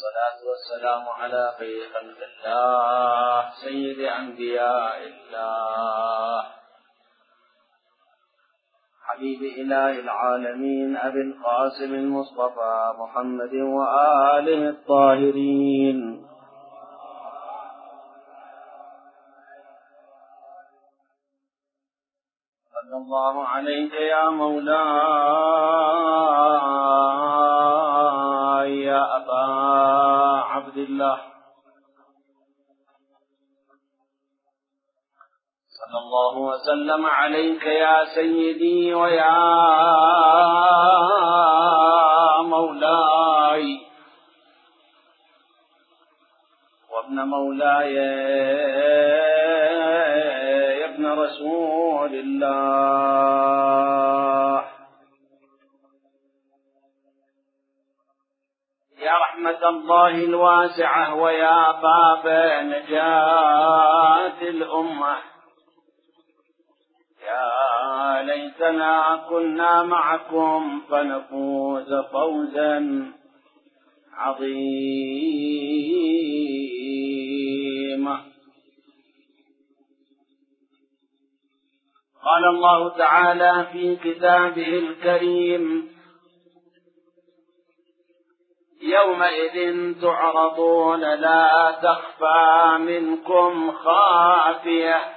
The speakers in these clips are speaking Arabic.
والصلاة والسلام على خير خلق الله سيد أنبياء الله حبيب إله العالمين أبي القاسم المصطفى محمد وآله الطاهرين. صلى الله عليك يا مولاي يا أبا عبد الله. صلى الله وسلم عليك يا سيدي ويا مولاي وابن مولاي يا ابن رسول الله يا رحمة الله الواسعة ويا باب نجاة الأمة. يا ليتنا كنا معكم فنفوز فوزا عظيما. قال الله تعالى في كتابه الكريم: يومئذ تعرضون لا تخفى منكم خافية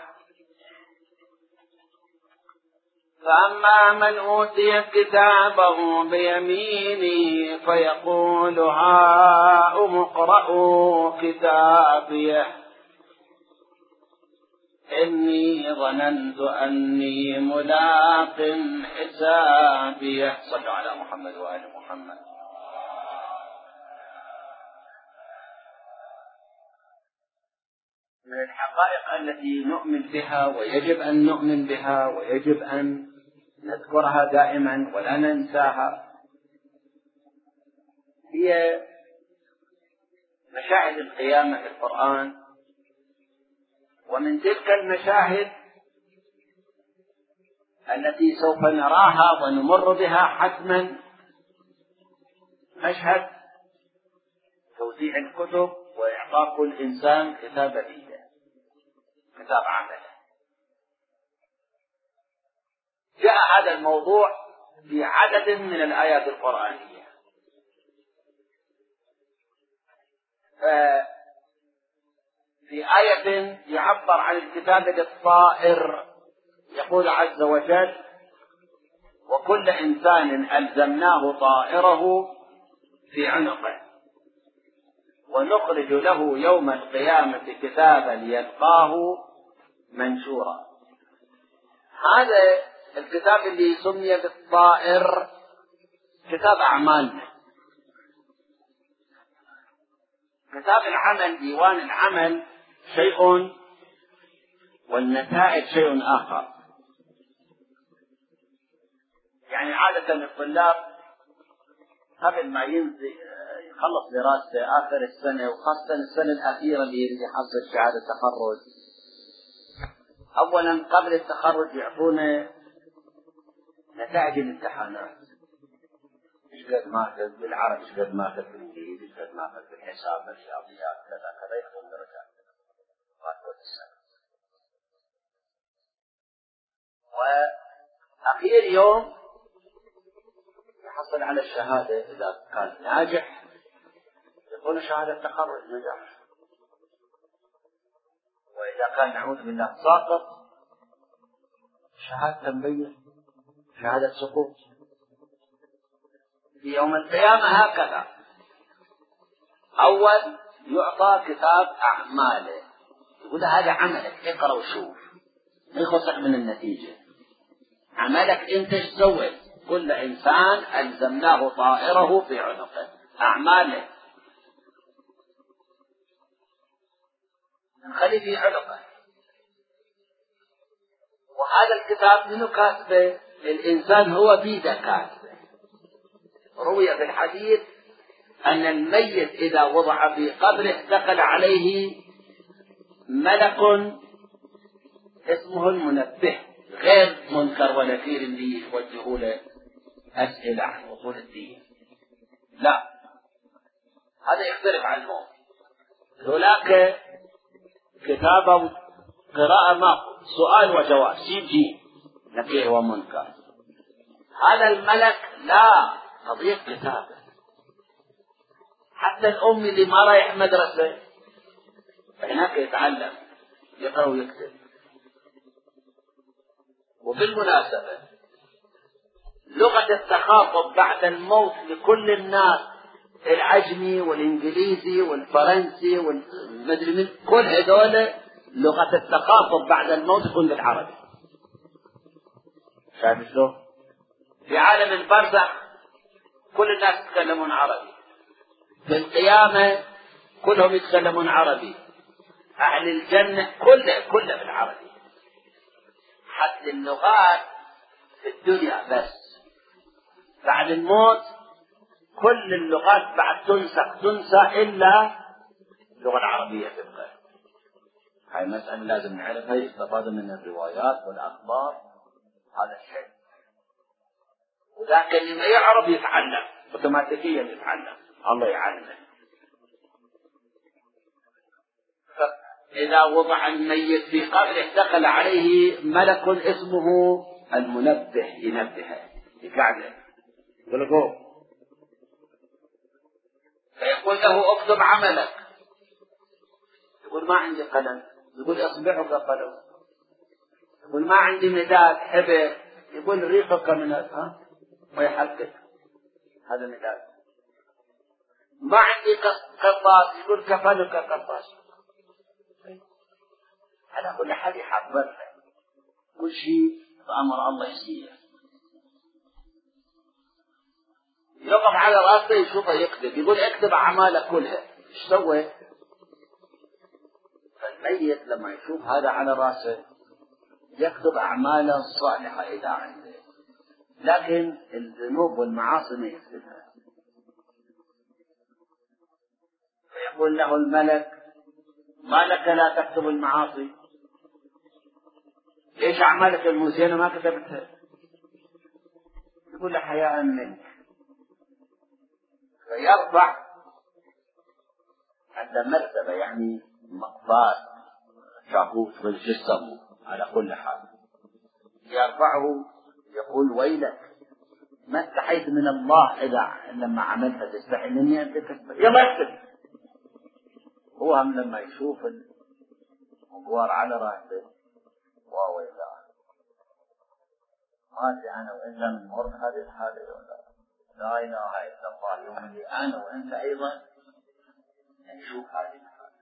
فأما من أوتي كتابه بيمينه فيقول هاؤم اقرءوا كتابيه إني ظننت أني ملاق حسابيه. صلوا على محمد وآل محمد. من الحقائق التي نؤمن بها ويجب أن نؤمن بها ويجب أن نذكرها دائما ولا ننساها هي مشاهد القيامة في القرآن. ومن تلك المشاهد التي سوف نراها ونمر بها حتما مشهد توزيع الكتب وإعطاء كل إنسان كتاب بيده كتاب عمله. جاء هذا الموضوع في عدد من الآيات القرآنية. في آية يعبر عن الكتاب بالطائر يقول عز وجل: وكل إنسان ألزمناه طائره في عنقه ونخرج له يوم القيامة كتابا يلقاه منشورا. هذا الكتاب اللي سمي بالطائر كتاب أعمالنا، كتاب العمل ديوان العمل شيء والنتائج شيء آخر. يعني عادة الطلاب قبل ما يخلص دراسته آخر السنة وخاصة السنة الأخيرة اللي يريد يحصل شهادة تخرج، أولا قبل التخرج يعطونا نتائج الامتحانات، ايش قد ماخذ بالعربي، ايش قد ماخذ بالانجليزي، ايش قد ماخذ بالحساب بالرياضيات كذا كذا، ياخذون درجات ماخذ السنة. وأخير يوم يحصل على الشهادة إذا كان ناجح يكون شهادة تخرج نجاح، وإذا كان نعوذ بالله ساقط شهادة تنبيه شهادة سقوط. في يوم القيامة هكذا، أول يعطى كتاب أعماله يقول هذا عملك اقرأ وشوف، ما يخصك من النتيجة، عملك انت ايش سويت. كل إنسان ألزمناه طائره في عنقه، أعماله نخلي في عنقه. وهذا الكتاب منه كاتبه الإنسان هو بيده كاتبه. روي في الحديث أن الميت إذا وضع في قبره دخل عليه ملك اسمه المنبه، غير منكر ونكير اللي يوجهوا له أسئلة عن أصول الدين، لا، هذا يختلف عن الموت. هناك كتابة قراءة ما سؤال وجواب سين جيم نكير ومنكر. هذا الملك لا قضية كتابة. حتى الأم اللي ما رايح مدرسة هناك يتعلم يقرأ ويكتب. وبالمناسبة لغة التخاطب بعد الموت لكل الناس، العجمي والإنجليزي والفرنسي والمدري من كل هذول لغة التخاطب بعد الموت تكون بالعربي. شايف شلون؟ في عالم البرزخ كل الناس يتكلمون عربي، في القيامة كلهم يتكلمون عربي، أهل الجنة كله بالعربي. حتى اللغات في الدنيا بس بعد الموت كل اللغات بعد تنسى إلا اللغة العربية تبقى. هاي مسألة لازم نعرفها، يستفاد من الروايات والأخبار هذا الشيء. وذاك اللي ما يعرف يتعلم اوتوماتيكيا يتعلم، الله يعلمه. إذا وضع الميت في قبره دخل عليه ملك اسمه المنبه ينبهه يقعده يقول له قوم، فيقول له اكتب عملك. يقول ما عندي قلم. يقول اصبعك قلم. يقول ما عندي مداد حبر. يقول ريقك من ويحقق هذا مداد. ما عندي قرطاس. يقول كفنك قرطاس. على كل حال يحضر كل شيء بأمر الله يسير. يقف على راسه يشوفه يكتب. يقول اكتب أعمالك كلها. ايش سوى؟ فالميت لما يشوف هذا على راسه يكتب أعماله الصالحة إذا عنده، لكن الذنوب والمعاصي ما يكتبها. فيقول له الملك ما لك لا تكتب المعاصي؟ ليش أعمالك المزينة ما كتبتها؟ يقول له حياء منك. فيرفع عند مرتبة يعني مقبات شاكوش بالجسم على كل حال، يرفعه يقول ويلك ما استحيت من الله إذا لما عملتها تستحي مني أن تكتب. يلا اكتب. هو هم لما يشوف المقوار على راسه وويلا ما أدري أنا وإنت من مر هذه الحالة ولا لا إله إلا الله يوم اللي أنا وإنت أيضا نشوف هذه الحالة.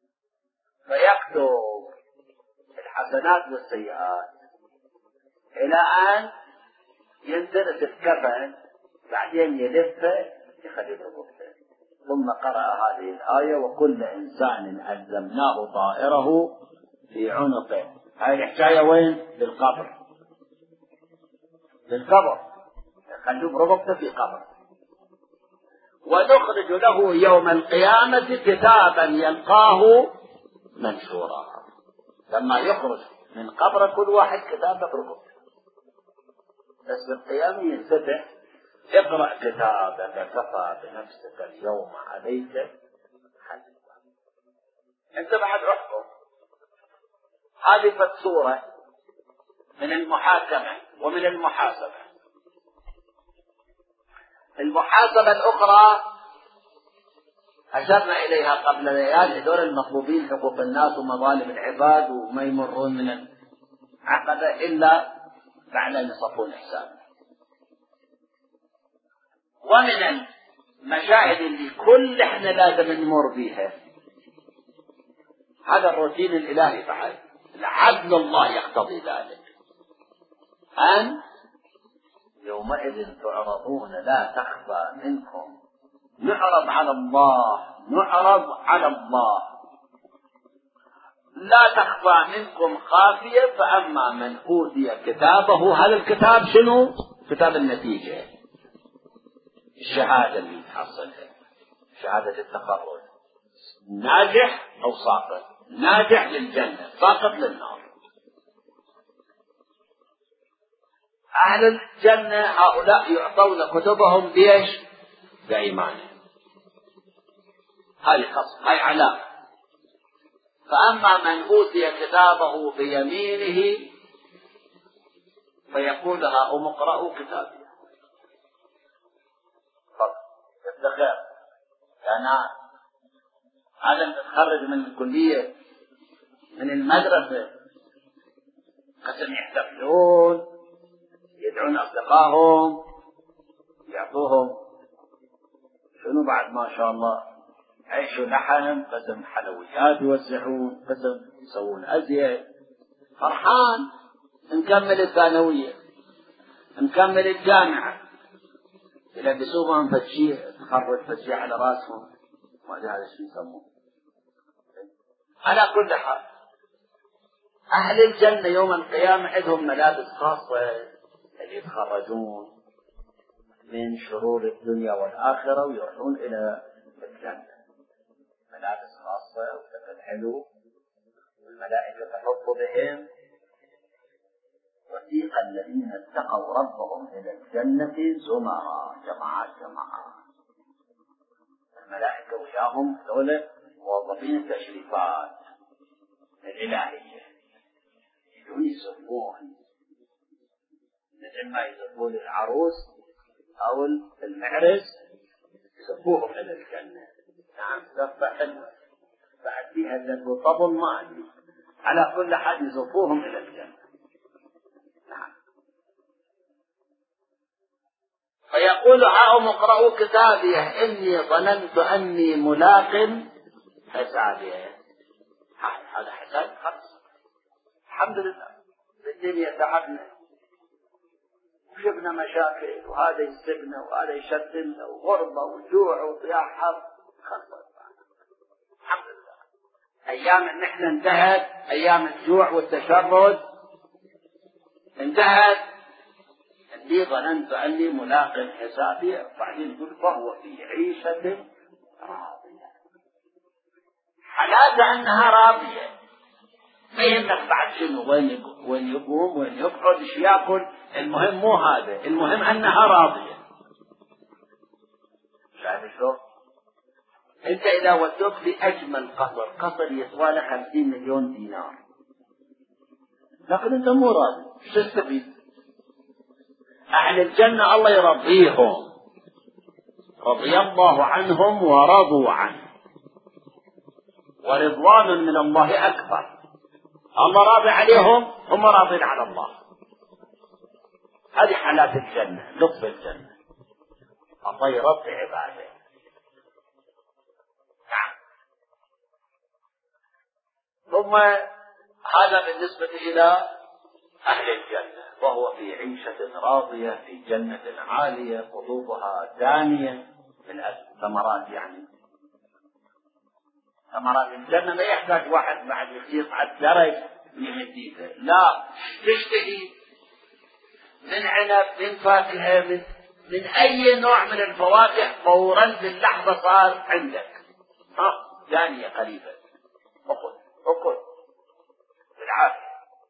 فيكتب الحسنات والسيئات إلى أن يندرس الكفن، بعدين يلفه يخلي برقبته. ثم قرأ هذه الآية وكل إنسان ألزمناه طائره في عنقه. هذه الحكاية وين؟ بالقبر. بالقبر يخلي برقبته في قبر. ونخرج له يوم القيامة كتابا يلقاه منشورا. لما يخرج من قبر كل واحد كتابه برقبته، بس بالقيامة ينفتح اقرأ كتابك كفى بنفسك اليوم عليك حسبا. انت بعد احكم. هذه فالصورة من المحاكمة ومن المحاسبة. المحاسبة الأخرى أشرنا إليها قبل ليال، هذول المطلوبين حقوق الناس ومظالم العباد وما يمرون من العقبة إلا بعد أن يصفون حسابه. ومن المشاهد اللي كل احنا لازم نمر بيها هذا الروتين الإلهي بعد العدل الله يقتضي ذلك، أن يومئذ تعرضون لا تخفى منكم. نعرض على الله لا تخفى منكم خافية. فأما من أوتي كتابه، هذا الكتاب شنو؟ كتاب النتيجة، الشهادة اللي تحصلها، شهادة التخرج، ناجح أو ساقط، ناجح للجنة ساقط للنار. أهل الجنة هؤلاء يعطون كتبهم بإيش؟ بإيمانهم. هاي خصم، هاي علامة. فأما من أوتي كتابه بيمينه فيقول هاؤم اقرءوا كتابي. يفتخر أنا عدم تتخرج من الكلية من المدرسة قسم يحتفلون يدعون أصدقائهم يعطوهم شنو بعد ما شاء الله عيش ولحم، قسم حلويات يوزعون، قسم يسوون أزياء، فرحان. نكمل الثانوية، نكمل الجامعة، يلبسوهم فتشيح تخرج فتشيح على راسهم، ما أدري هذا شو يسموه. على كل حال أهل الجنة يوم القيامة عندهم ملابس خاصة اللي يتخرجون من شرور الدنيا والآخرة ويروحون إلى الجنة، ملابس خاصة وشكل حلو، والملائكة تحف بهم. وسيق الذين اتقوا ربهم إلى الجنة زمرا، جماعات الملائكة وياهم دولة موظفين التشريفات الإلهية يجون يصفون مثل ما يصفون العروس أو المعرس يصفوهم إلى الجنة. نعم صفة حلوة بعد فيها ذنب طبل ما أدري، على كل حال يصفوهم إلى الجنة. نعم. فيقول هاؤم اقرءوا كتابي إني ظننت أني ملاق حسابي. هذا حساب خلص الحمد لله. بالدنيا تعبنا وشفنا مشاكل، وهذا يسبنا وهذا يشتمنا وغربة وجوع وضياع حر، خلص الحمد لله. أيام ان احنا انتهت، أيام الجوع والتشرد انتهت. إني ظننت أني ملاق حسابي. بعدين يقول فهو في عيشة راضية. حلاوة أنها راضية، ما يهمك بعد شنو، وين يقوم وين يقعد ايش ياكل، المهم مو هذا، المهم أنها راضية. شايف شلون؟ أنت إذا ودوك لأجمل قصر يسوى له 50 مليون دينار، لكن أنت مو راضي، شو تستفيد؟ أهل الجنة الله يرضيهم، رضي الله عنهم ورضوا عنه، ورضوان من الله أكبر. الله راضي عليهم، هم راضين على الله. هذه حالات الجنة، لطف الجنة، الله يرضي عباده. نعم. ثم هذا بالنسبة إلى أهل الجنة، وهو في عيشة راضية في جنة عالية قطوفها دانية من الثمرات. يعني ثمرات الجنة ما يحتاج واحد بعد يصعد درج يهديته، لا، تشتهي من عنب، من فاكهة، من أي نوع من الفواكه فورا باللحظة صار عندك. دانية قريبة، أكل بالعافية.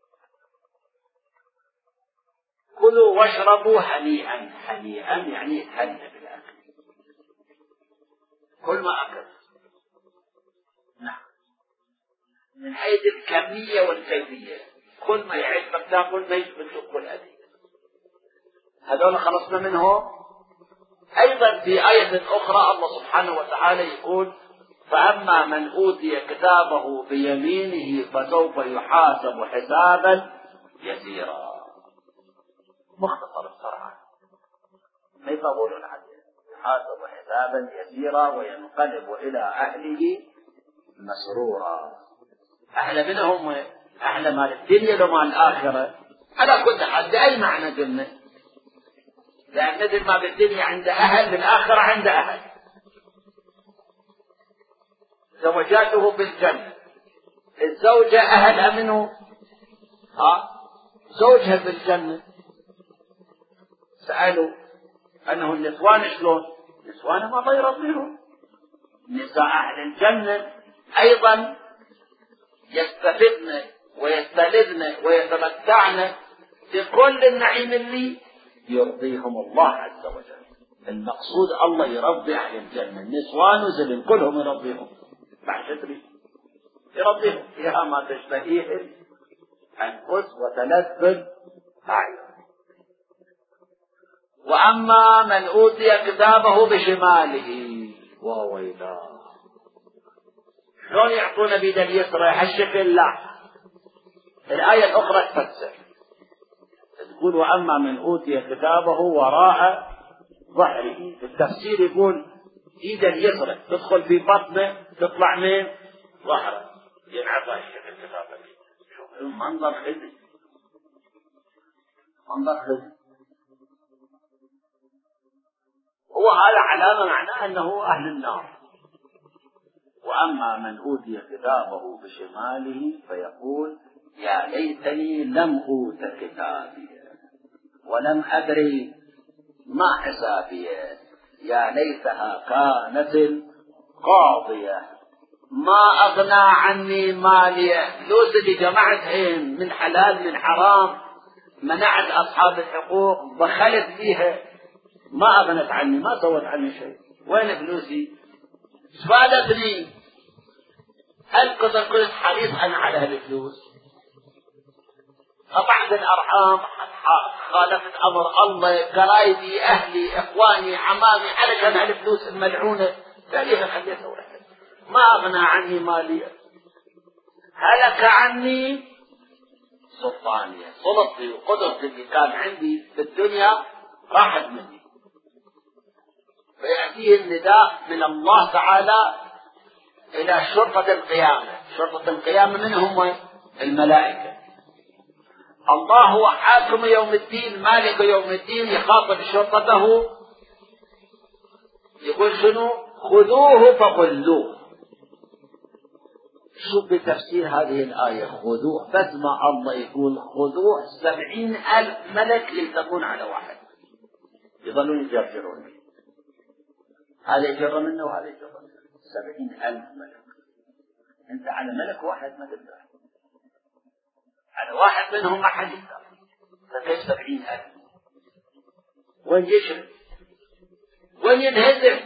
كلوا واشربوا هنيئا. هنيئا يعني يتهنى بالأكل، كل ما أكل. نعم. من حيث الكمية والكيفية، كل ما يعجبك تاكل، ما يعجبك تاكل هذه. هذول خلصنا منهم. أيضا في آية أخرى الله سبحانه وتعالى يقول فأما من أوتي كتابه بيمينه فسوف يحاسب حسابا يسيرا. مختصر الصراحة، ما يطولون عليه. يحاسب حسابا يسيرا وينقلب إلى أهله مسرورا. أحلى منهم، أحلى مال الدنيا لو مال الآخرة. على كل حال بأي معنى قلنا، لأن مثل ما بالدنيا عند أهل بالآخرة عند أهل. زوجاته بالجنة، الزوجة أهلها منه، زوجها بالجنة. سألوا أنه النسوان شلون؟ نسوان ما الله يرضيهم. نساء أهل الجنة أيضا يستفدن ويستلذن ويتمتعن بكل النعيم اللي يرضيهم الله عز وجل. المقصود الله يربي أهل الجنة، النسوان وزلم كلهم يربيهم، بعد تدري يربيهم فيها ما تشتهيه الأنفس وتلذذ أعين. وأما من أوتي كتابه بشماله وويلاه، شلون يعطون بيد اليسرى هالشكل؟ لا، الآية الأخرى تفسر تقول وأما من أوتي كتابه وراء ظهره، في التفسير يقول إيد اليسرى تدخل في بطنه تطلع من ظهره، ينعطى الشكل كتابه. شوف منظر خزي، منظر خزي. هو هذا علامة معناه أنه أهل النار. وأما من أوتي كتابه بشماله فيقول يا ليتني لم أوت كتابي ولم أدري ما حسابي، يا ليتها كانت القاضية ما أغنى عني مالية. فلوس اللي جمعتهم من حلال من حرام، منعت أصحاب الحقوق، بخلت فيها، ما أغنت عني، ما سوت عني شيء. وين فلوسي؟ فادتني. هل كنت حريص أنا على هالفلوس؟ قطعت الأرحام، خالفت أمر الله، قرايبي أهلي إخواني عمامي، علشان هالفلوس الملعونة تاريخ خليتها ورحت، ما أغنى عني مالية، هلك عني سلطانية، سلطتي وقدرتي اللي كان عندي في الدنيا راحت مني. فيأتيه النداء من الله تعالى إلى شرطة القيامة. شرطة القيامة من هم؟ الملائكة. الله هو حاكم يوم الدين، مالك يوم الدين، يخاطب شرطته يقول شنو؟ خذوه فغلوه. شوف بتفسير هذه الآية خذوه، بس ما الله يقول خذوه 70,000 ملك يلتقون على واحد يظلون يجرجرون، هذا يجر منه وهذا يجر منه، 70,000 ملك. انت على ملك واحد ما تقدر، على واحد منهم ما حد يقدر، فكيف 70,000؟ وين يشرب؟ وين ينهزم؟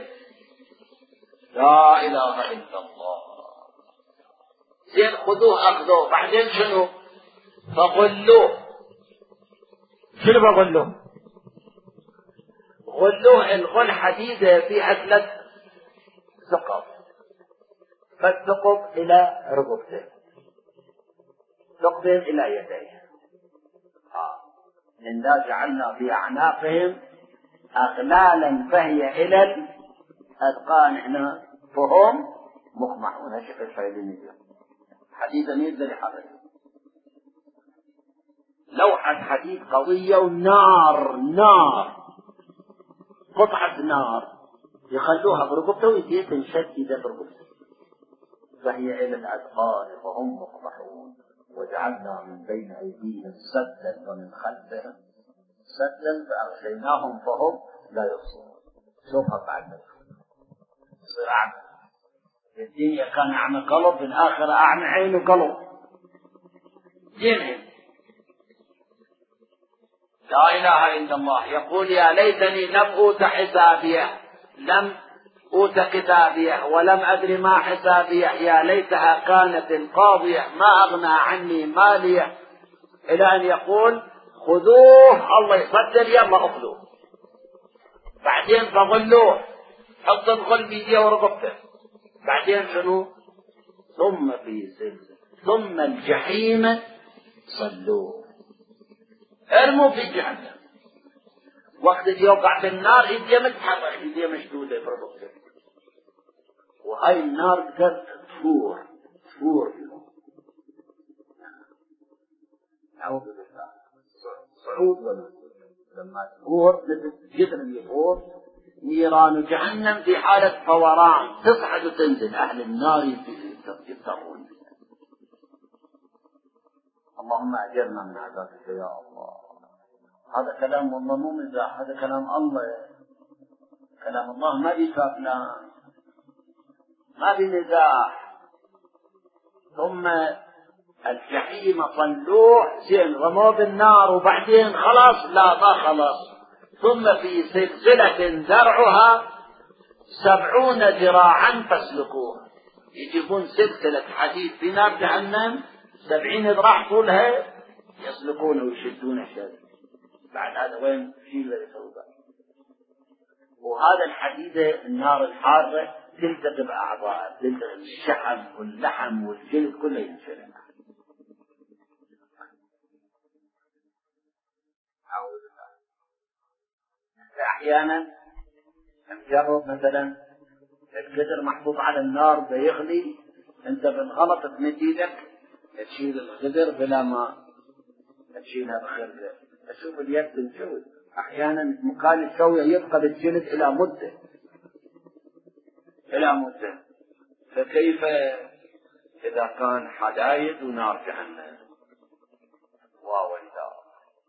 لا إله إلا الله. زين خذوه أخذوه، بعدين شنو؟ فغلوه. شنو بغلوه؟ غلوه الغل حديدة فيها 3 ثقب، فالثقب إلى رقبته، ثقبين إلى يديه. إنا جعلنا في أعناقهم أغلالا فهي إلى الأذقان هنا فهم مقمحون. شوف الفايدين حديدا يقدر يحرك لوحة حديد قوية ونار قطعة نار يخلوها برقبته ويديه تنشد إذا برقبته، فهي إلى الأذقان فهم مقمحون. وجعلنا من بين أيديهم سدا ومن خلفهم سدا فأغشيناهم فهم لا يبصرون. شوفها بعد يصير أعمى، الدنيا كان أعمى قلب، في الآخرة أعمى عين وقلب. جنهم لا إله إلا الله. يقول يا ليتني لم أوت حسابيه، لم أوت كتابيه ولم أدري ما حسابيه، يا ليتها كانت القاضية ما أغنى عني ماليه، إلى أن يقول خذوه. الله يصدر يلا أخذوه، بعدين فغلوه، حط الغل بيديه ورقبته، بعدين شنو؟ ثم في سلسلة ثم الجحيم صلوه، ارموا في جهنم. وقت يوقع في النار ايديه متحرك، ايديه مشدوده برقبته، وهاي النار تقدر تفور أعوذ بالله صعود ونزول. لما تفور مثل جدر يفور، نيران جهنم في حالة فوران تصعد وتنزل، أهل النار يضطرون. اللهم أجرنا من عذابك يا الله. هذا كلام الله مو مزاح، هذا كلام الله، كلام الله ما بيخاف كلام، ما بنزاح. ثم الجحيم صلوه، زين رموه بالنار وبعدين خلاص؟ لا ما خلاص، ثم في سلسلة ذرعها 70 ذراعا فاسلكوه. يجيبون سلسلة حديد في نار جهنم 70 ذراع طولها، يسلكونه ويشدونه شد. بعد هذا وين شيء ذلك الوضع؟ وهذا الحديد النار الحارة تلتقي بأعضاء، تلتقي الشحم واللحم والجلد كله ينشرح. أحيانا نجرب مثلا القدر محطوط على النار بيغلي، أنت بالغلط تمد يدك تشيل القدر بلا ما تشيلها بخير. أشوف اليد تنشوي أحيانا مكان الشوية يبقى الجلد إلى مدة. فكيف إذا كان حدايد ونار جهنم؟ واويلا.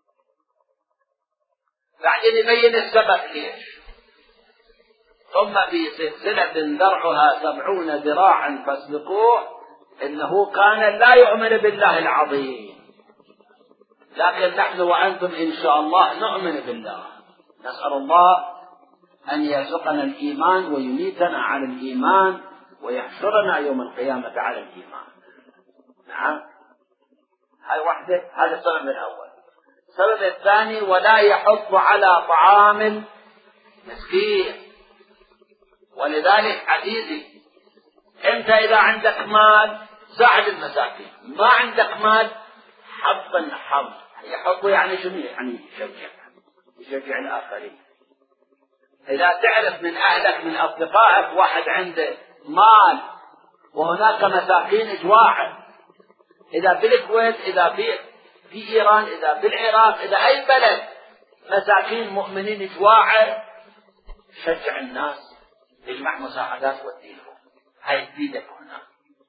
بعدين يبين السبب ليش. ثم في سلسلة ذرعها 70 ذراعا فاسلكوه، إنه كان لا يؤمن بالله العظيم. لكن نحن وأنتم إن شاء الله نؤمن بالله. نسأل الله أن يرزقنا الإيمان ويميتنا على الإيمان ويحشرنا يوم القيامة على الإيمان. نعم، هاي واحدة، هذا السبب الأول. السبب الثاني: ولا يحض على طعام مسكين. ولذلك عزيزي، أنت إذا عندك مال ساعد المساكين، ما عندك مال حظ. يحض يعني شنو؟ يعني يشجع الآخرين. إذا تعرف من أهلك من أصدقائك واحد عنده مال وهناك مساكين جواعا، إذا بالكويت، إذا في إيران، إذا بالعراق، إذا أي بلد مساكين مؤمنين جواعا، شجع الناس، اجمع مساعدات وديهم، هاي تفيدك هنا.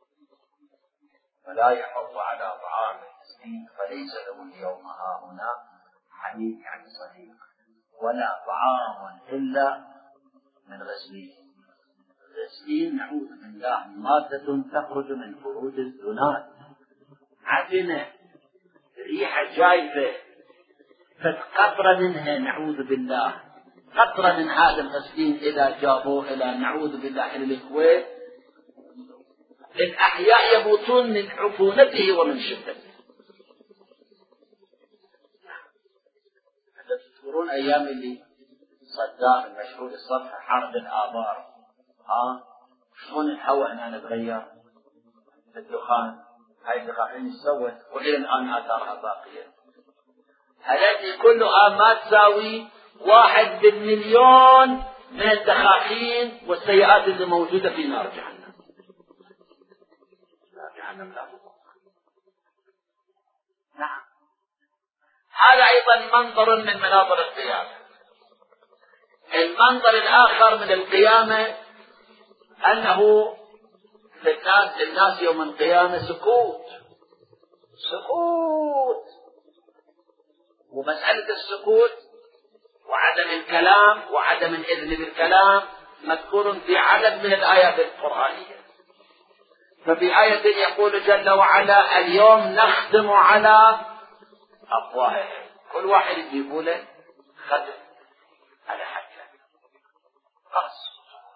ولا يحض على طعام المسكين فليس له اليوم هاهنا حميم يعني صديق، ولا طعام إلا من غسلين. غسلين نعوذ بالله مادة تخرج من فروج الزناد، عفنة ريحة جايفة، فقطرة منها نعوذ بالله، قطرة من هذا الغسلين إذا جابوه إلى نعوذ بالله إلى الكويت، الأحياء يموتون من عفونته ومن شدته. تذكرون أيام اللي صدام المشهور الصفحة حرب الآبار، شلون الهواء هنا تغير، الدخان، هاي الدخان سوت وإلى الآن آثارها باقية. هذه كلها ما تساوي 1 بالمليون من الدخاخين والسيئات اللي موجودة في نار جهنم. نار جهنم لا بد. نعم، هذا أيضا منظر من مناظر القيامة. المنظر الآخر من القيامة أنه في الناس يوم القيامة سكوت، ومسألة السكوت وعدم الكلام وعدم الإذن بالكلام مذكور في عدد من الآيات القرآنية. ففي آية يقول جل وعلا: اليوم نختم على أفواههم، كل واحد يجيبوا له ختم على حاجة خاص،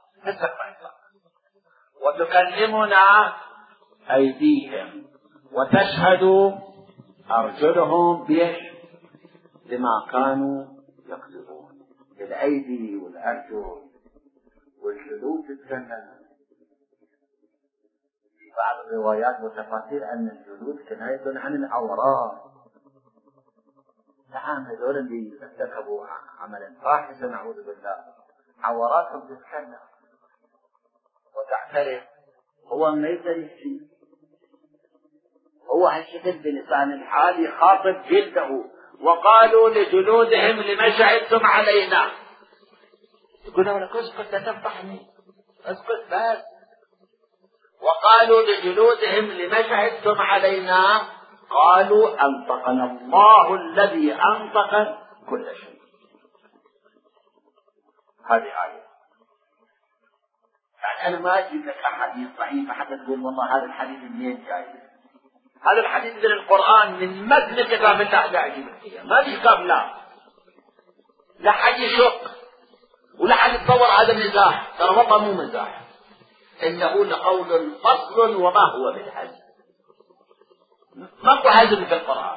وتكلمنا أيديهم وتشهد أرجلهم بما كانوا يكذبون. الأيدي والأرجل والجلود تتكلم. في بعض الروايات وتفاسير أن الجلود كناية عن العورات. نعم، هذول اللي ارتكبوا عملا فاحشا نعوذ بالله عوراتهم تتكلم وتعترف. هو ما يقدر يحكي، هو هالشكل بلسان الحال يخاطب جلده. وقالوا لجلودهم: لما شهدتم علينا؟ يقولون لك اسكت لا تفضحني، اسكت بس. وقالوا لجلودهم: لما شهدتم علينا؟ قالوا: أنطقنا الله الذي أنطق كل شيء. هذه آية. يعني أنا ما أجيب لك أحاديث ضعيفة حتى تقول والله هذا الحديث منين جاي. هذا الحديث من القرآن من متن كتاب الله لا أجيب لك إياه، ما في كتاب لا. لا حد يشق ولا حد يتصور هذا مزاح، ترى والله مو مزاح، إنه لقول فصل وما هو بالهزل، ماكو هزل في القرآن.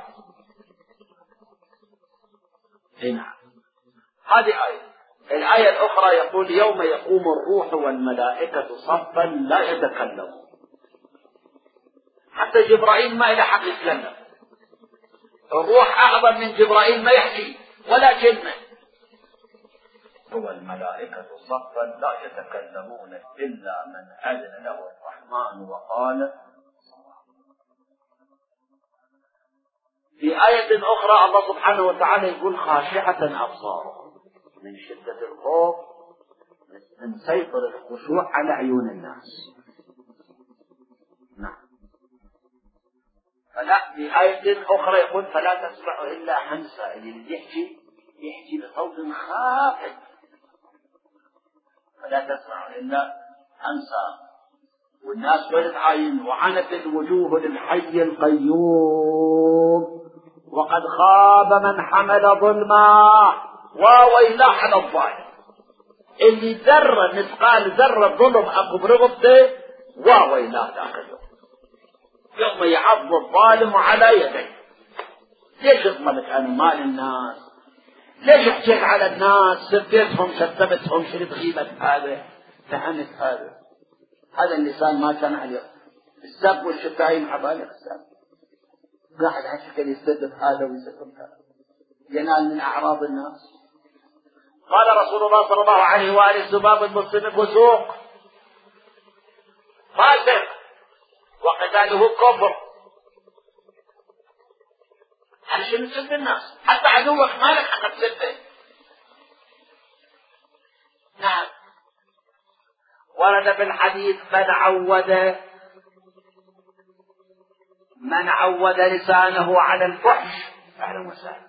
نعم. هذه آية. الآية الأخرى يقول يوم يقوم الروح والملائكة صفا لا يتكلمون، حتى جبرائيل ما إلى حق يتكلم، الروح أعظم من جبرائيل ما يحكي ولا كلمة. والملائكة صفا لا يتكلمون إلا من أذن له الرحمن وقال. في آية أخرى الله سبحانه وتعالى يقول خاشعة أبصارهم من شدة الخوف، من سيطر الخشوع على عيون الناس. نعم. فلا في آية أخرى يقول فلا تسمع إلا حمسا، اللي يحكي بصوت خافت، فلا تسمع إلا حمسا، والناس تتعاين وعنت الوجوه للحي القيوم وقد خاب من حمل ظلما وويلاه على الظالم، اللي ذره مثقال ذره ظلم اكو برغبته وويلاه داخله يوم يعض الظالم على يديه. ليش اضمنت انا مال الناس؟ ليش احكيت على الناس؟ سبيتهم شتمتهم شرب غيبة هذا فهمت هذا؟ هذا اللسان ما كان عليه السب والشتايم عبالك السب، قاعد هالشكل يستدف هذا ويستدف هذا، ينال من أعراض الناس. قال رسول الله صلى الله عليه وآله سباب المسلم فسوق فاسق وقتاله كفر. علشان تسب الناس، حتى عدوك مالك حق تسبه. نعم. ورد في الحديث من عود لسانه على الفحش أهلا وسهلا،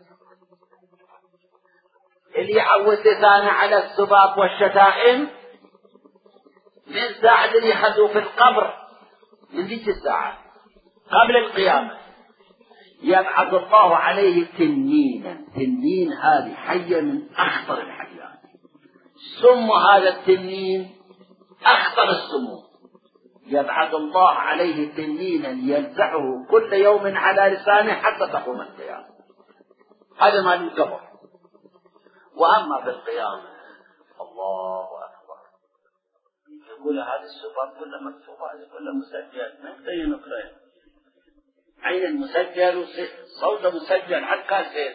اللي يعود لسانه على السباب والشتائم من ساعة اللي يخذوا في القبر من ذيك الساعة قبل القيامة يبعث الله عليه تنينا. تنين هذه حية من أخطر الحيات، سم هذا التنين أخطر السموم، يبعث الله عليه تنينا يلزعه كل يوم على لسانه حتى تقوم القيامة. هذا ما القبر. وأما بالقيامة الله أكبر، يقول هذا السباب كله مكتوب، هذا كله مسجل، ما يقدر ينقله، عين مسجل وصوت مسجل حتى زين.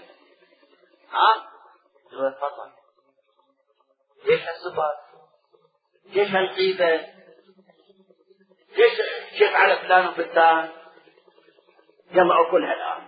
يقول تفضل، ليش السباب؟ ليش الغيبة؟ ليش كيف على فلان وفلان؟ يلا أقولها الآن.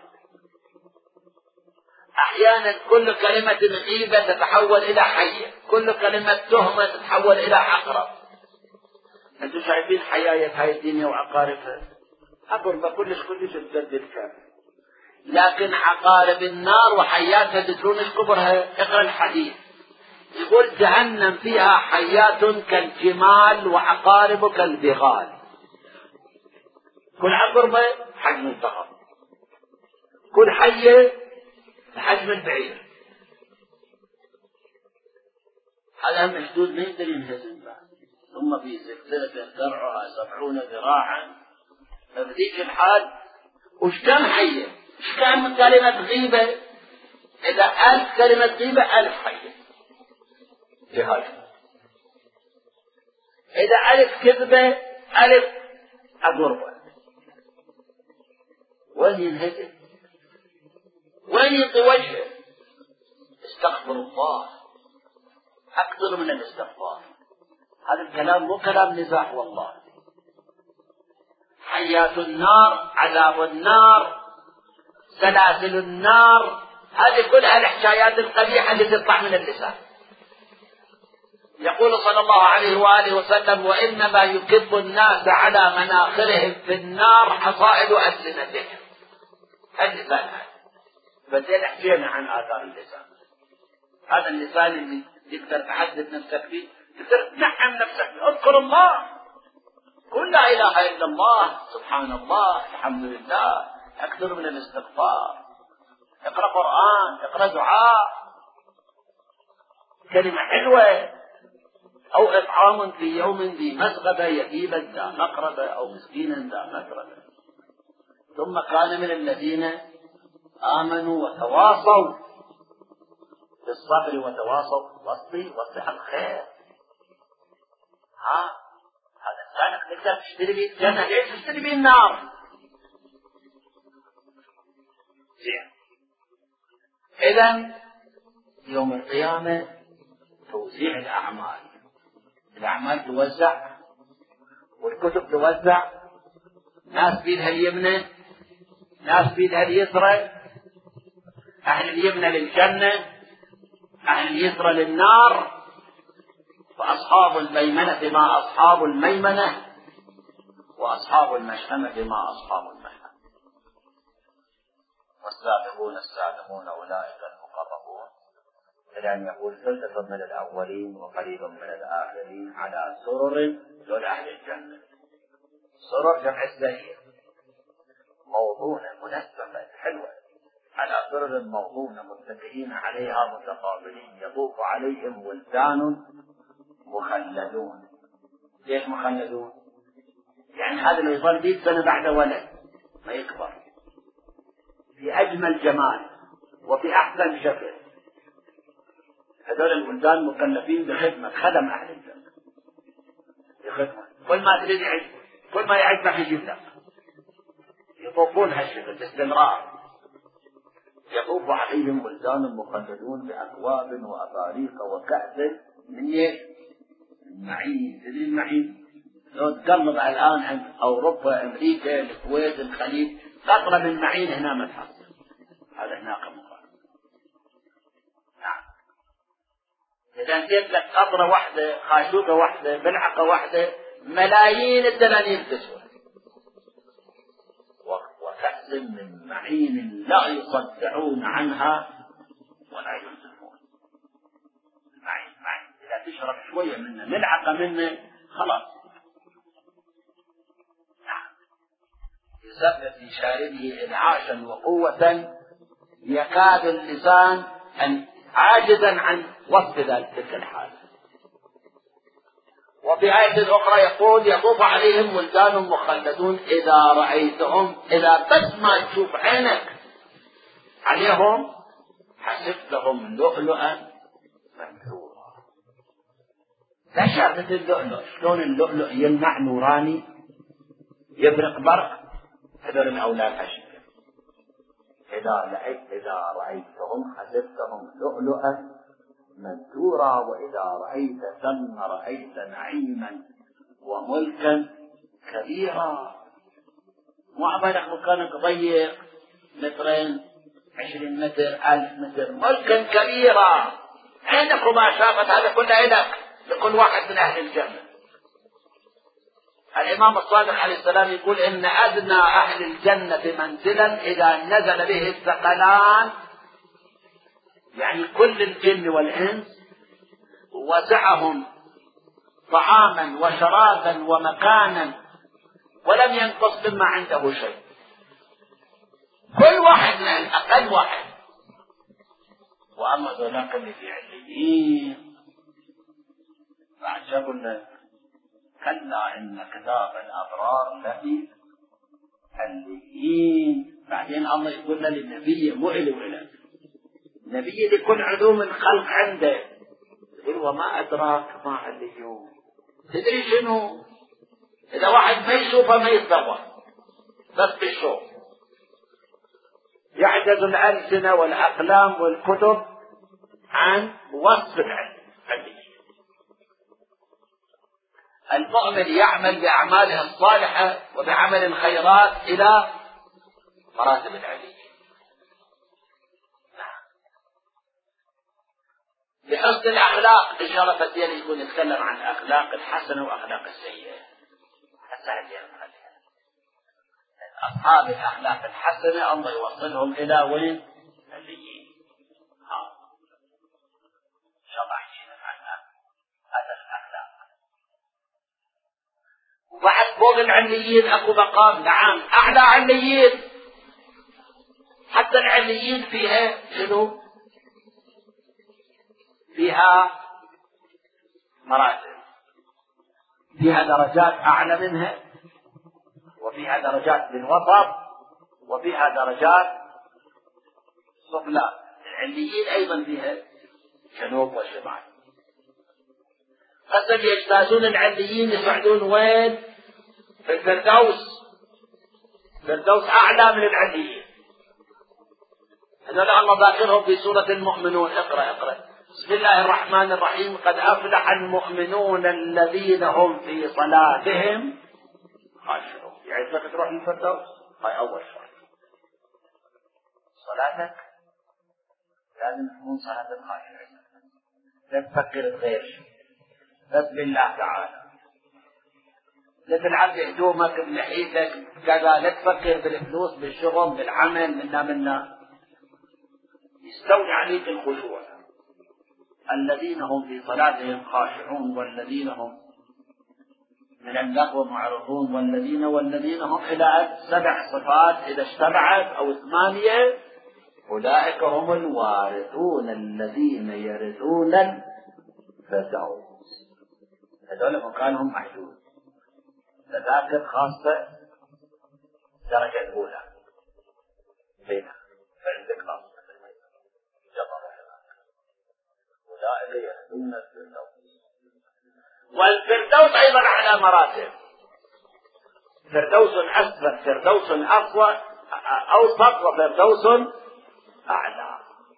أحيانا كل كلمة غيبة تتحول إلى حية، كل كلمة تهمة تتحول إلى عقرب. أنتم شايفين حياية هاي الدنيا وعقاربها؟ أقرب كلش بجد الكامل، لكن عقارب النار وحياتها تدرون كبرها. اقرأ الحديث يقول جهنم فيها حيات كالجمال وعقارب كالبغال، كل عقربة حجم الضخم، كل حية حجم البعير. هذا مشدود ما يقدر ينهزم بعد. ثم في سلسلة درعها 70 ذراعا. فبذيك الحال وش كم حية؟ وش كم كلمة غيبة؟ إذا 1000 كلمة غيبة 1000 حية في هذا. إذا 1000 كذبة 1000 أقربة. وين ينهزم؟ وين يلقي وجهه؟ استغفر الله، أكثر من الاستغفار. هذا الكلام مو كلام نزاح والله. حيات النار، عذاب النار، سلاسل النار، هذه كلها الحكايات القبيحة اللي تطلع من اللسان. يقول صلى الله عليه وآله وسلم وإنما يكب الناس على مناخرهم في النار حصائد ألسنتهم. اللسان هذا بدل حكينا عن آثار اللسان. هذا اللسان اللي تقدر تحدث نفسك فيه، تقدر تنعم نفسك فيه. اذكر الله، قل لا إله إلا الله، سبحان الله، الحمد لله، أكثر من الاستغفار، اقرأ قرآن، اقرأ دعاء. كلمة حلوة، أو إطعام في يوم ذي مسغبة يتيما ذا مقربة أو مسكينا ذا متربة. ثم كان من الذين آمنوا وتواصوا بالصبر وتواصوا وصي على الخير. هذا الثاني تقدر تشتري به الجنة، ليش تشتري به النار؟ إذن يوم القيامة توزيع الأعمال توزع، والكتب توزع، ناس بيدها اليمنى، ناس بيدها اليسرى، أهل اليمنى للجنة، أهل اليسرى للنار، فأصحاب الميمنة ما أصحاب الميمنة، وأصحاب المشأمة ما أصحاب المشأمة. والسابقون السابقون أولئك المقربون، إلى أن يقول ثلث من الأولين وقليل من الآخرين على سرر دول أهل الجنة. سرر جمع السرير، موضونة منسبة حلوة، على سرر موضونة متكئين عليها متقابلين، يطوف عليهم ولدان مخلدون. ليش مخلدون؟ يعني هذا اللي يظل 100 سنة بعد ولد ما يكبر، في أجمل جمال وفي أحسن شكل. هذول الولدان مكلفين بخدمة خدم أهل الجنة، بخدمة كل ما تريد يعيش، كل ما يعيش يجيب لك، يطوفون هالشكل باستمرار. يطوف عليهم ولدان مخلدون بأكواب وأباريق وكأس من معين. تدري المعين لو تقلب الآن عند أوروبا، أمريكا، الكويت، الخليج، قطرة من معين هنا ما تحصل، هذا هناك مقارنة. نعم. إذا أنت لك قطرة واحدة، خاشوقة واحدة، بلعقة واحدة، ملايين الدنانير تسوى. وكأس من معين لا يصدعون عنها ولا ينزفون. معين إذا تشرب شوية منه، ملعقة منه، خلاص. نعم. يسبب في شاربه إنعاشا وقوة يكاد اللسان أن عاجزا عن وصف تلك الحال. وفي آية أخرى يقول يطوف عليهم ولدان مخلدون إذا رأيتهم، إذا بس ما تشوف عينك عليهم حسبتهم لؤلؤا منثورا. تشعر مثل اللؤلؤ، شلون اللؤلؤ يلمع نوراني يبرق برق، هذول الأولاد أشكال. إذا رأيتهم حسبتهم لؤلؤا منثورا، وإذا رأيت ثم رأيت نعيما وملكا كبيرا. مو عبالك مكانك ضيق 2 متر 20 متر 1000 متر، ملكا كبيرا. عينك وما شافت هذا كله إلك لكل واحد من أهل الجنة. الإمام الصادق عليه السلام يقول إن أدنى أهل الجنة منزلا إذا نزل به الثقلان، يعني كل الجن والإنس، وسعهم طعاما وشرابا ومكانا ولم ينقص مما عنده شيء. كل واحد من أقل واحد. وأما ذولاك اللي في عليين فعجبنا، كلا إن كتاب الأبرار لفي عليين. بعدين الله يقول للنبي مؤل وإلى نبي لكل علوم الخلق عنده، يقول وما أدراك ما عليون. تدري شنو؟ إذا واحد ما يشوفه ما يتصور، بس بالشوف. يعجز الألسنة والأقلام والكتب عن وصف العلم. المؤمن يعمل بأعماله الصالحة وبعمل الخيرات إلى مراتب العلي. بحسن الأخلاق إشارة بديل يكون يتكلم عن أخلاق الحسنة وأخلاق السيئة. أصحاب الأخلاق الحسنة الله يوصلهم إلى وين؟ عليين. شرع عنها هذا الأخلاق. وبعد فوق العليين أكو مقام، نعم، أعلى عليين. حتى العليين فيها شنو؟ فيها مراتب، فيها درجات أعلى منها، وفيها درجات بالوسط، وفيها درجات سفلى. العليين أيضا فيها جنوب وشمال. قسم يجتازون العليين يصعدون وين؟ في الفردوس. الفردوس أعلى من العليين. هذول الله ذاكرهم في سورة المؤمنون. اقرأ. بسم الله الرحمن الرحيم. قد أفلح المؤمنون الذين هم في صلاتهم خاشعون. يعني بدك تروح للفردوس، هاي أول شرط. صلاتك لازم تكون صلاة خاشعة، لا تفكر بغير شيء، بس بالله تعالى. لا تلعب بهدومك بلحيتك كذا، لا تفكر بالفلوس بالشغل بالعمل منا. يستولي عليك الخشوع. الذين هم في صلاتهم خاشعون والذين هم من اللغو معرضون والذين هم إلى 7 صفات إذا اشتبعت أو 8. أولئك هم الوارثون الذين يرثون الفردوس. هذول مكانهم محدود. تذاكر خاصة الدرجة الأولى هنا فعندك خاصة أولئك يرثون الفردوس. والفردوس أيضا على مراتب. فردوس أسفل، فردوس أوسط، وفردوس أعلى.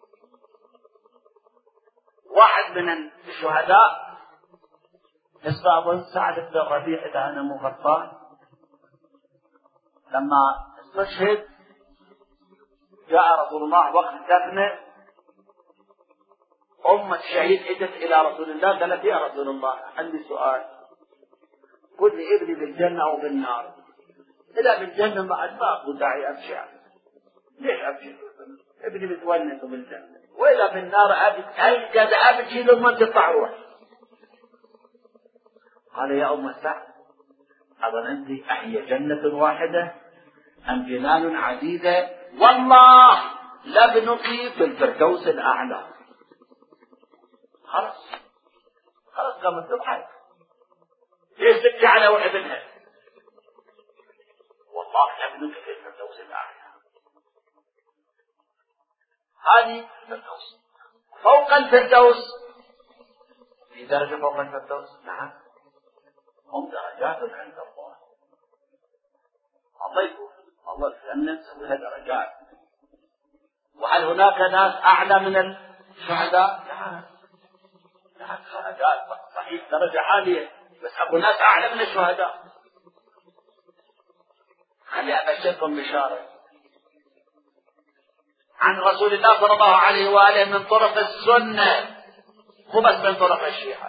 واحد من الشهداء اسمه سعد بن الربيع إذا أنا مو غلطان، لما استشهد جاء رسول الله وقت دفنه، الشهيد اجت إلى رسول الله قالت يا رسول الله عندي سؤال، قل لي ابني بالجنة أو بالنار؟ إذا بالجنة ما أقول داعي أبشع. ليش أبشع؟ ابني بتونس بالجنة. وإذا بالنار أجد أبكي لما تطلع روحي. قال يا أم سعد أظن أنت أهي جنة واحدة أم جنان عديدة؟ والله لابنك في الفردوس الأعلى. خلاص قامت تضحك. ليش تبكي على ابنها؟ والله لابنك في الفردوس الأعلى. هذه الفردوس. فوق الفردوس في درجة فوق الفردوس. نعم هم درجات عند الله. الله يقول الله الجنة تسويها درجات. وهل هناك ناس أعلى من الشهداء؟ نعم شهداء صحيح درجة عالية، بس أكو ناس أعلى من الشهداء. خلي أبشركم بشارة عن رسول الله صلى الله عليه وآله من طرق السنة، مو بس من طرق الشيعة،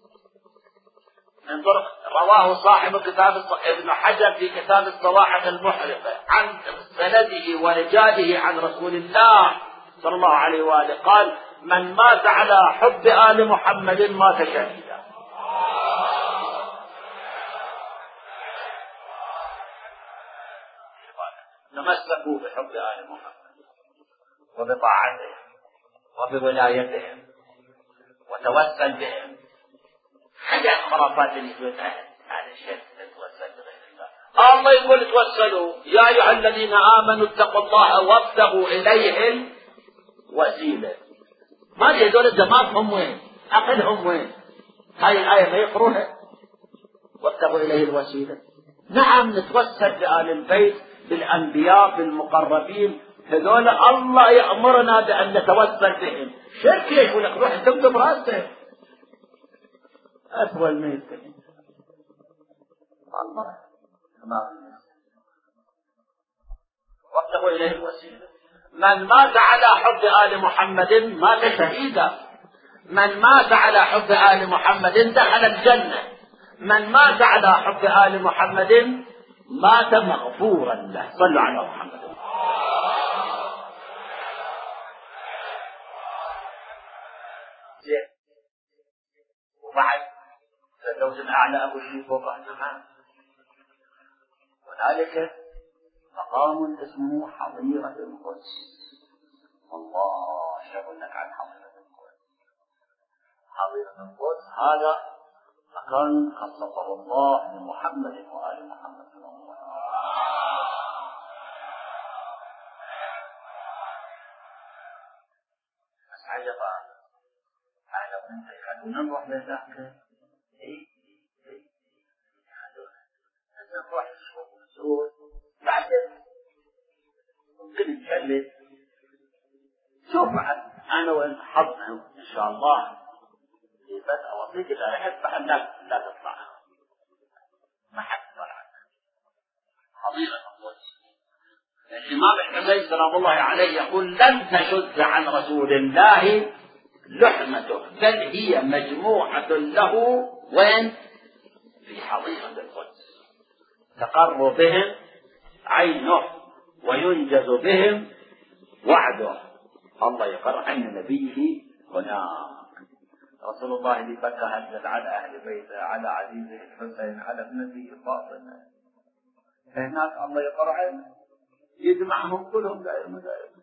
من طرق رواه صاحب كتاب ابن حجر في كتاب الصواعق المحرقة عن سنده ورجاله عن رسول الله صلى الله عليه وآله قال: من مات على حب آل محمد مات شهيدا. تمسكوا بحب آل محمد وبطاعتهم وبولايتهم وتوسل بهم. حاجات خرافات اللي يقولها هذا الشيء تتوسل بغير الله. الله يقول توسلوا يا أيها الذين آمنوا اتقوا الله وابتغوا إليه الوسيلة. ما ادري هذول دماغهم وين، عقلهم وين. هاي الآية ما يقرونها وابتغوا إليه الوسيلة. نعم نتوسل بآل البيت بالأنبياء بالمقربين، هذول الله يأمرنا بأن نتوسل بهم. شرك يقول لك روح تبدأ براسك أسوأ الميت الله تمام. وابتغوا إليه الوسيلة. من مات على حب آل محمد مات شهيدا. من مات على حب آل محمد دخل الجنة. من مات على حب آل محمد مات مغفورا له. صلوا على محمد. وبعد الفردوس الأعلى أبو شيء فوق نعم. وذلك مقام اسمه حظيرة القدس. الله شغل لك عن حظيرة القدس. حضيرة القدس هذا مكان خصصه الله لمحمد وآل محمد صلى الله عليه وسلم. بس عجبا أهلا وأنت يخلونا نروح لذاك نروح نسوق بعدين ممكن نتكلم. شوف أنا وأنت حظنا إن شاء الله في بدء وصيك إذا رحت بعد لا تطلع ما حد طلع. حضيرة القدس الإمام الحسين سلام الله عليه يقول لن تشذ عن رسول الله لحمته بل هي مجموعة له وين؟ في حضيرة القدس تقر بهم عينه وينجز بهم وعده. الله يقر عين نبيه هناك. رسول الله اللي بكى هدد على أهل بيته على عزيزه الحسين على ابنته فاطمة هناك الله يقر عينه يجمعهم كلهم دائما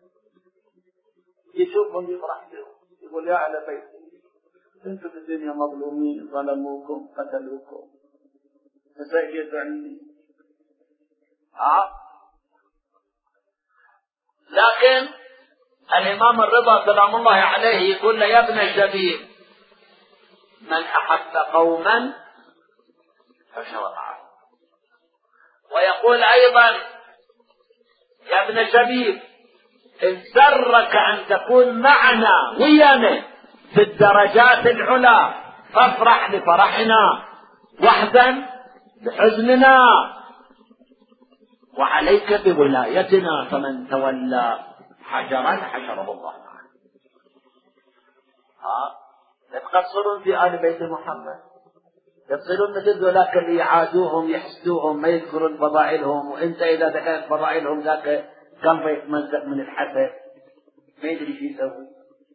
يشوفهم يفرح بهم يقول يا أهل بيتي انتم في الدنيا مظلومين ظلموكم قتلوكم فسيجد عني لكن الإمام الرضا سلام الله عليه يقول يا ابن الشبيب من أحب قوما فشوى معه. ويقول أيضا يا ابن الشبيب إن سرك أن تكون معنا ويانا في الدرجات العلى فافرح لفرحنا واحزن لحزننا وعليك بولايتنا فمن تولى حجرا حشره الله معه. يتقصرون في آل بيت محمد يصيرون مثل ذولاك اللي يعادوهم يحسدوهم ما يذكرون فضائلهم وانت اذا ذكرت فضائلهم ذاك كم يتمزق من الحسد ما يدري شو يسوي.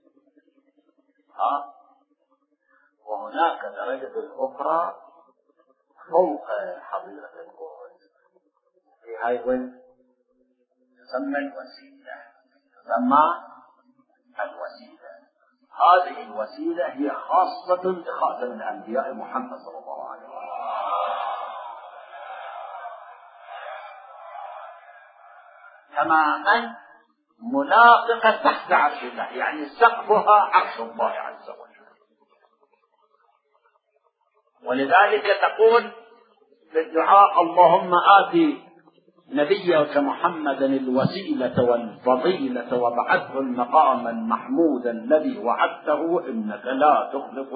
وهناك درجة أخرى فوق حضيرة القدس في هاي وين تسمى الوسيلة. تسمى الوسيلة. هذه الوسيلة هي خاصة بخاتم الأنبياء محمد صلى الله عليه وسلم. تماما مناطقة تحت عرش الله يعني سقفها عرش الله عز وجل. ولذلك تقول في الدعاء اللهم آتي نبيك محمدا الوسيلة والفضيلة وابعثه المقام المحمود الذي وعدته إنك لا تخلف.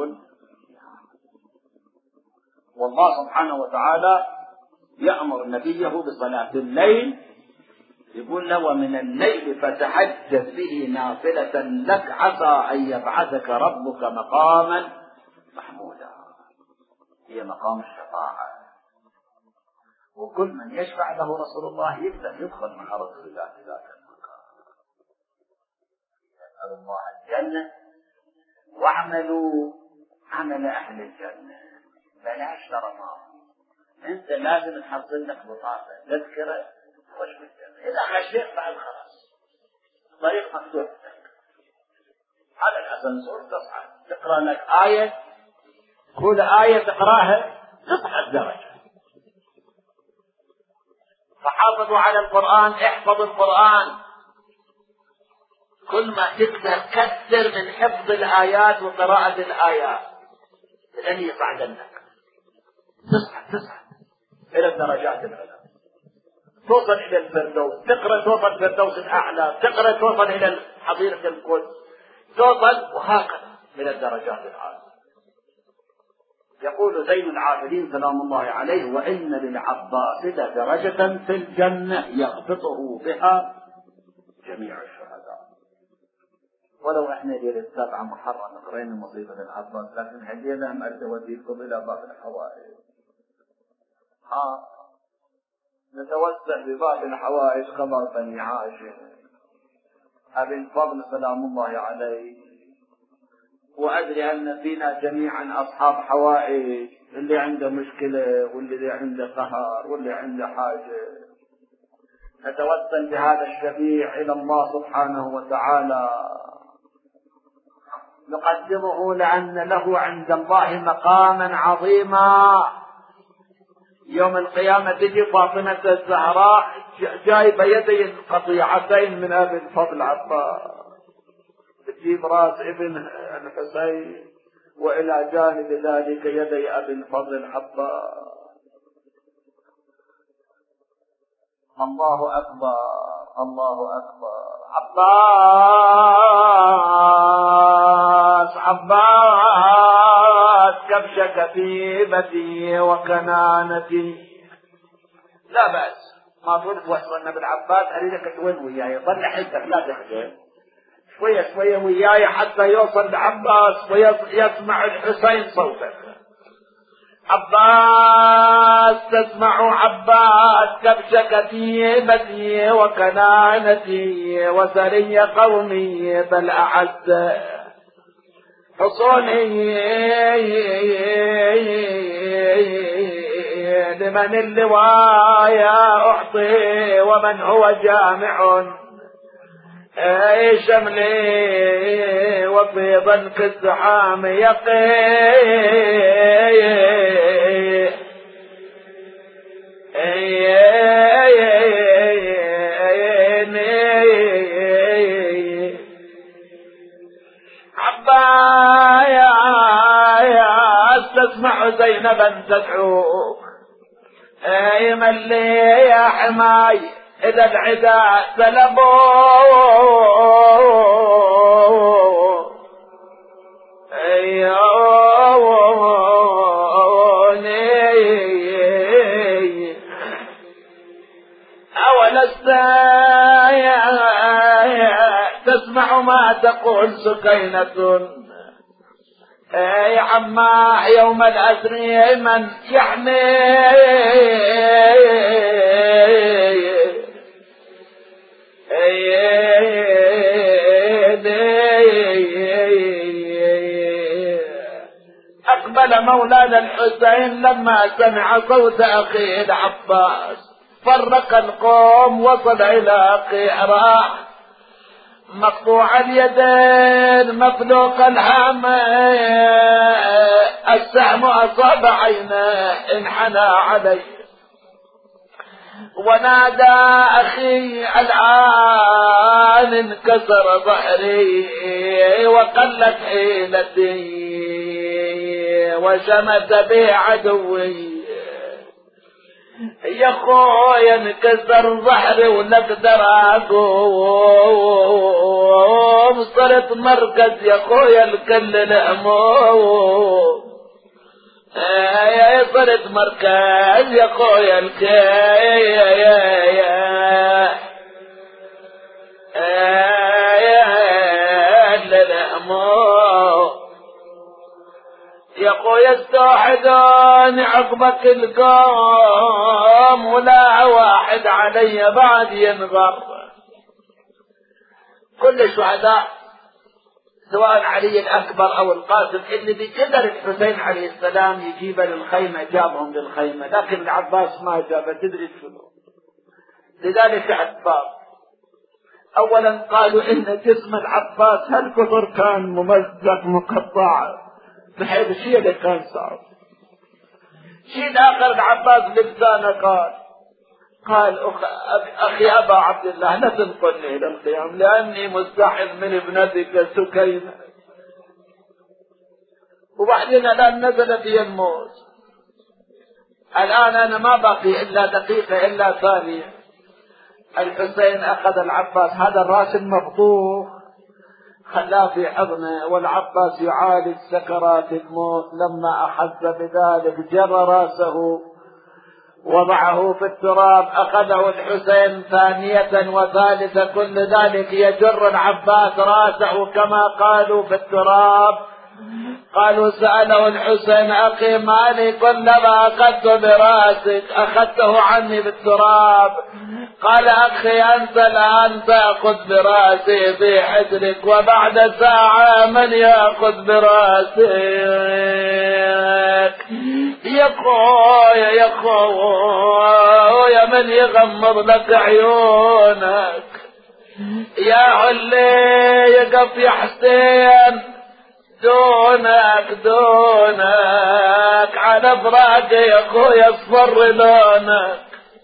والله سبحانه وتعالى يأمر نبيه بصلاة الليل يقول له ومن الليل فتهجد به نافلة لك عسى أن يبعثك ربك مقاما محمودا. هي مقام الشفاعة وكل من يشفع له رسول الله يقدر يدخل مع رسول الله في ذاك المكان. يسأل الله الجنة واعملوا عمل أهل الجنة بلاش ترى أنت لازم تحصل لك بطاقة تذكرة خش بالجنة. إذا خشيت بعد خلاص طريق مفتوح لك على الأسانسور تصعد تقرأ لك آية كل آية تقرأها تصعد درجة. فحافظوا على القرآن احفظوا القرآن كل ما تقدر كثر من حفظ الآيات وقراءة الآيات لن يصعد لك تصعد إلى الدرجات العلى توصل إلى الفردوس تقرأ توصل الفردوس الأعلى تقرأ توصل إلى حضيرة القدس توصل وهكذا إلى الدرجات العالية. يقول زين العابدين سلام الله عليه وإن للعباس درجة في الجنة يغبطه بها جميع الشهداء. ولو احنا دير السبعة محرم قرين مصيبة العباس لكن هدينا هم أرتوديكم إلى باب الحوائج. نتوسع بباب الحوائج خبر بني عاشر أبي الفضل سلام الله عليه وأدري أن فينا جميعا أصحاب حوائج اللي عنده مشكلة واللي عنده قهر واللي عنده حاجة. نتوسل بهذا الشفيع إلى الله سبحانه وتعالى نقدمه لأن له عند الله مقاما عظيما. يوم القيامة تجي فاطمة الزهراء جايبة يدي القطيعتين من أبي الفضل عباس، تجيب رأس ابن الحسين وإلى جانب ذلك يدي أبي الفضل العباس. الله أكبر الله أكبر. عباس عباس كبش كتيبتي وكنانتي. لا بأس، ما تقول وصلنا بالعباس أريدك توين وياي، طلع حدك لا تخجل، شوية شوية وياي حتى يوصل لعباس ويسمع الحسين صوتك. عباس تسمع عباس كبش كتيبتي وكنانتي وسري قومي بل أعز حصوني لمن اللوايا أعطي ومن هو جامع أي شملي وفيضا كالزحام يقي عباس تسمع زينبا تدعوك أي من لي يا حماي إذا العدا سلبوا أولست تسمع ما تقول سكينة أي عما يوم الأسر من يحمي أقبل مولانا الحسين لما سمع صوت أخيه العباس فرق القوم وصل إلى قيراء مقطوع اليدين مفلوق الهام السهم أصاب عينه انحنى عليه ونادى أخي الآن انكسر ظهري وقلت حيلتي وشمت بي عدوي يا خويا انكسر ظهري ولا اقدر اقوم صرت مركز يا خويا الكل الهموم صرت مركز يا خويا الهموم يا خويا استوحدوني عقبك القوم ولا واحد علي بعد ينغر. كل الشهداء سواء علي الأكبر أو القاسم اللي بقدر الحسين عليه السلام يجيب للخيمة جابهم للخيمة، لكن العباس ما جاب. تدري شنو؟ لذلك عباس أولا قالوا إن جسم العباس هالكثر كان ممزق مقطع بحيث الشيء اللي كان صعب. شيء آخر العباس لبسانه قال أخي أبا عبد الله لا تنقلني إلى القيام لأني مستحل من ابنتك سكينة، وبعدين الآن نزل في الموت. الآن أنا ما بقي إلا دقيقة إلا ثانية. الحسين أخذ العباس هذا الراس المفضوح خلاه في حضنه والعباس يعالج سكرات الموت. لما أحس بذلك جر راسه وضعه في التراب. أخذه الحسين ثانية وثالثة كل ذلك يجر العباس راسه كما قالوا في التراب. قالوا سأله الحسين أخي مالي كلما أخذت براسك أخذته عني بالتراب. قال أخي أنت الآن تأخذ براسي في حجرك وبعد ساعة من يأخذ براسك؟ يا خويا يا خويا من يغمض لك عيونك؟ يا علي يقف يا حسين دونك على فراق يا اخويا اصفر لونك.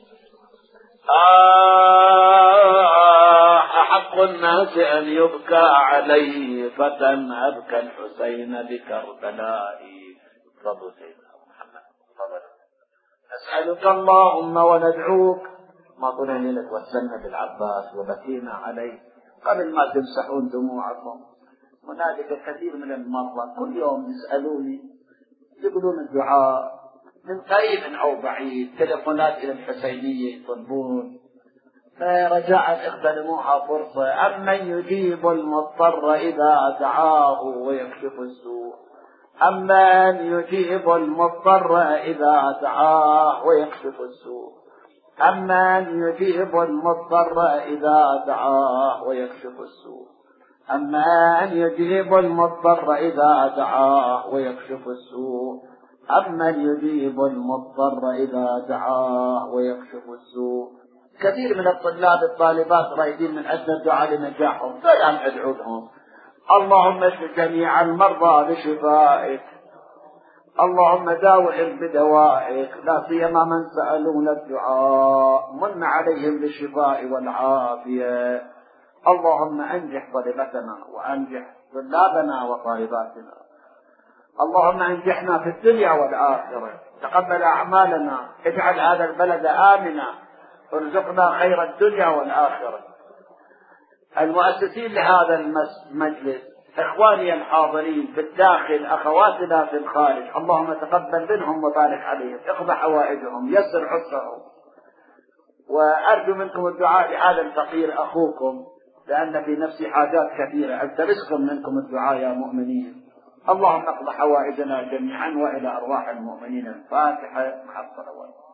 أحق الناس أن يبكى عليه فتى أبكى الحسين بكربلاء. تفضل سيدنا محمد. تفضل. نسألك اللهم وندعوك ما طلعني لك وسلنا بالعباس وبكينا عليه قبل ما تمسحون دموعكم. هنالك كثير من المرضى كل يوم يسألوني يقولون الدعاء من قريب أو بعيد، تلفونات إلى الحسينية يطلبون، فرجاء اغتنموها فرصة. أمن يجيب المضطر إذا دعاه ويكشف السوء، أمن يجيب المضطر إذا دعاه ويكشف السوء، أمن يجيب المضطر إذا دعاه ويكشف السوء، أمن يجيب المضطر إذا دعاه ويكشف السوء، أمن يجيب المضطر إذا دعاه ويكشف السوء. كثير من الطالبات رايدين من أجل الدعاء لنجاحهم، فيعني أدعو لهم. اللهم اشف جميع المرضى بشفائك، اللهم داوهم بدوائك، لا سيما من سألون الدعاء، من عليهم بالشفاء والعافية. اللهم أنجح طلبتنا وأنجح طلابنا وطالباتنا، اللهم أنجحنا في الدنيا والآخرة، تقبل أعمالنا، اجعل هذا البلد آمنا، ارزقنا خير الدنيا والآخرة. المؤسسين لهذا المجلس، إخواني الحاضرين في الداخل، أخواتنا في الخارج، اللهم تقبل منهم وبارك عليهم، اقض حوائجهم، يسر عسرهم. وأرجو منكم الدعاء لهذا الفقير أخوكم، لأن في نفسي حاجات كثيرة، ألتمسكم منكم الدعاء يا مؤمنين. اللهم اقض حوائجنا جميعا وإلى أرواح المؤمنين. الفاتحة مع الصلوات.